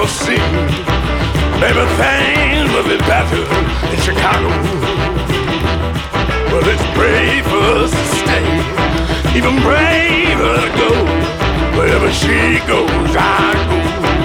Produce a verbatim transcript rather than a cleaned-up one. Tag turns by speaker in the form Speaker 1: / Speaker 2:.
Speaker 1: will see. Maybe things will be better in Chicago. But it's brave for us to stay, even braver to go. Wherever she goes, I go.